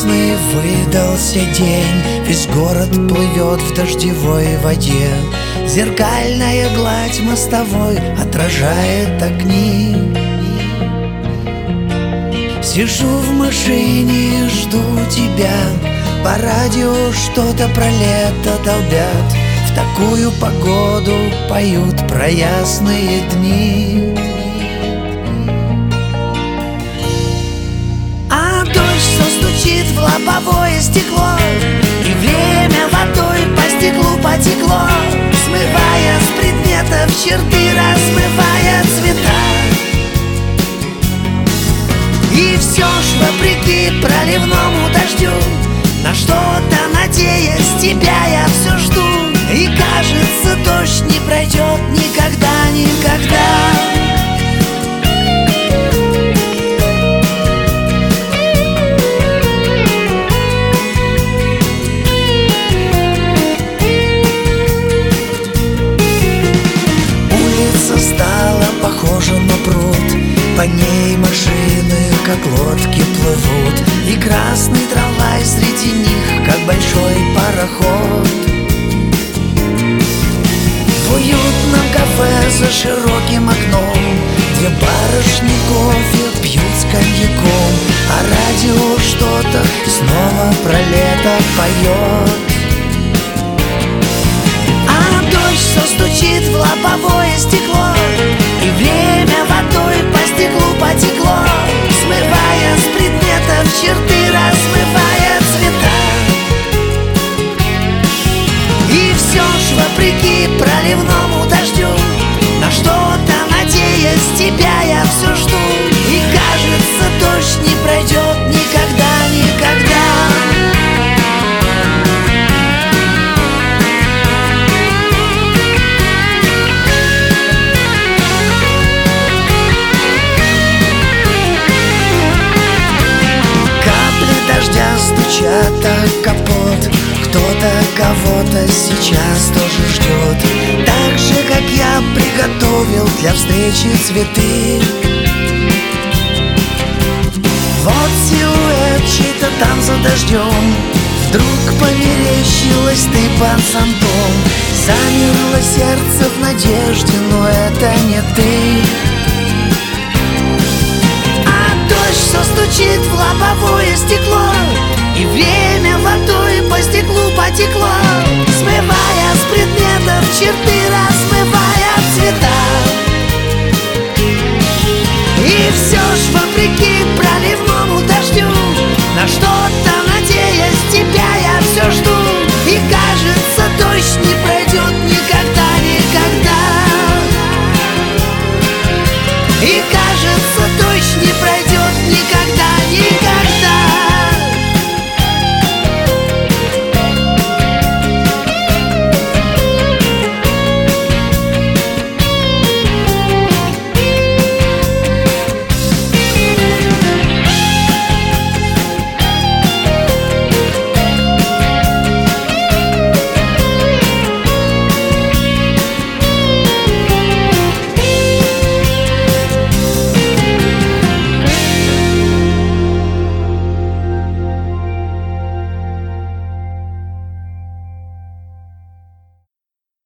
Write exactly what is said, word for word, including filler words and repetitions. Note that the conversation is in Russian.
Ясный выдался день, весь город плывет в дождевой воде. Зеркальная гладь мостовой отражает огни. Сижу в машине и жду тебя. По радио что-то про лето долбят. В такую погоду поют про ясные дни. А дождь все стучит в лобовое стекло, и время водой по стеклу потекло, смывая с предметов черты, размывая цвета. И все ж вопреки проливному дождю, на что-то надеясь, тебя я все жду. И кажется, дождь не пройдет никогда, никогда. Улица стала похожа на пруд, по ней машины, как лодки, плывут. И красный трамвай среди них, как большой пароход. В уютном кафе за широким окном две барышни кофе пьют с коньяком, а радио что-то снова про лето поет. А дождь все стучит в лобовое стекло, и время водой по стеклу потекло, смывая с предметов черты, размывая цвета. И все ж вопреки проливному дождю, на что-то надеясь, тебя я все жду. И кажется, дождь не пройдет никогда, никогда. Стучат о капот, кто-то кого-то сейчас тоже ждет. Так же, как я приготовил для встречи цветы. Вот силуэт чей-то там за дождем, вдруг померещилась ты под зонтом. Замерло сердце в надежде, но это не ты. А дождь все стучит в лобовое стекло,